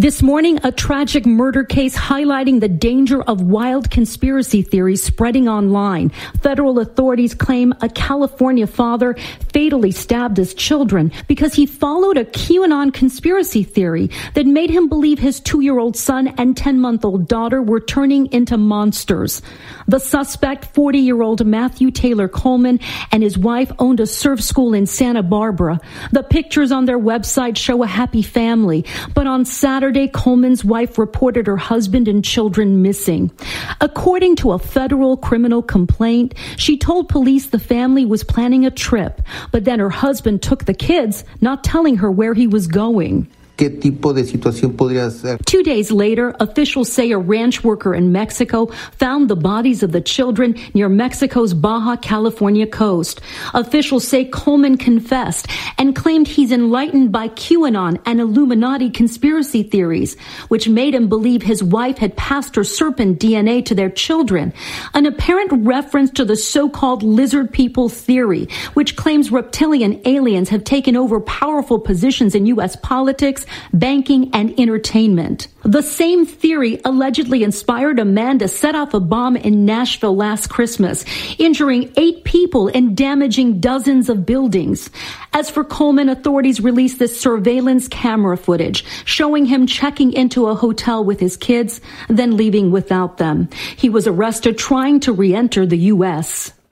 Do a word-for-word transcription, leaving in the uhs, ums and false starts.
This morning, a tragic murder case highlighting the danger of wild conspiracy theories spreading online. Federal authorities claim a California father fatally stabbed his children because he followed a QAnon conspiracy theory that made him believe his two-year-old son and ten-month-old daughter were turning into monsters. The suspect, forty-year-old Matthew Taylor Coleman, and his wife owned a surf school in Santa Barbara. The pictures on their website show a happy family, but on Saturday, Saturday, Coleman's wife reported her husband and children missing. According to a federal criminal complaint, she told police the family was planning a trip, but then her husband took the kids, not telling her where he was going. ¿Qué tipo de situación podría ser? Two days later, officials say a ranch worker in Mexico found the bodies of the children near Mexico's Baja California coast. Officials say Coleman confessed and claimed he's enlightened by QAnon and Illuminati conspiracy theories, which made him believe his wife had passed her serpent D N A to their children. An apparent reference to the so-called lizard people theory, which claims reptilian aliens have taken over powerful positions in U S politics, banking, and entertainment. The same theory allegedly inspired a man to set off a bomb in Nashville last Christmas, injuring eight people and damaging dozens of buildings. As for Coleman, authorities released this surveillance camera footage showing him checking into a hotel with his kids, then leaving without them. He was arrested trying to re-enter the U S